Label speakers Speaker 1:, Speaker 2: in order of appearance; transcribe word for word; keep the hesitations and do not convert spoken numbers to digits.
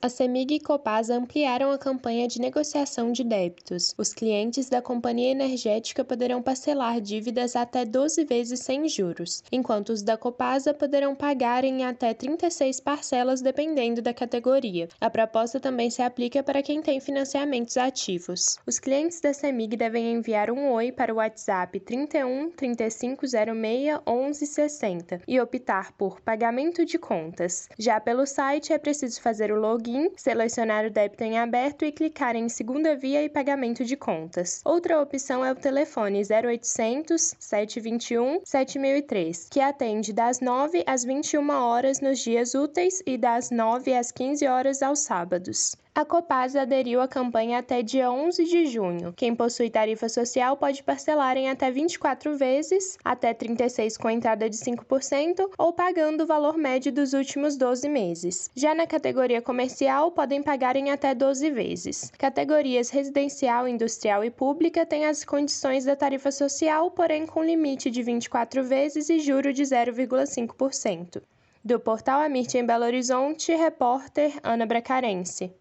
Speaker 1: A CEMIG e Copasa ampliaram a campanha de negociação de débitos. Os clientes da companhia energética poderão parcelar dívidas até doze vezes sem juros, enquanto os da Copasa poderão pagar em até trinta e seis parcelas dependendo da categoria. A proposta também se aplica para quem tem financiamentos ativos. Os clientes da CEMIG devem enviar um oi para o WhatsApp trinta e um, trinta e cinco zero seis, onze sessenta e optar por pagamento de contas. Já pelo site é preciso fazer o login, selecionar o débito em aberto e clicar em segunda via e pagamento de contas. Outra opção é o telefone zero oitocentos, sete dois um, sete mil e três, que atende das nove às vinte e uma horas nos dias úteis e das nove às quinze horas aos sábados. A Copasa aderiu à campanha até dia onze de junho. Quem possui tarifa social pode parcelar em até vinte e quatro vezes, até trinta e seis com entrada de cinco por cento ou pagando o valor médio dos últimos doze meses. Já na categoria comercial, podem pagar em até doze vezes. Categorias residencial, industrial e pública têm as condições da tarifa social, porém com limite de vinte e quatro vezes e juro de zero vírgula cinco por cento. Do portal Amirte em Belo Horizonte, repórter Ana Bracarense.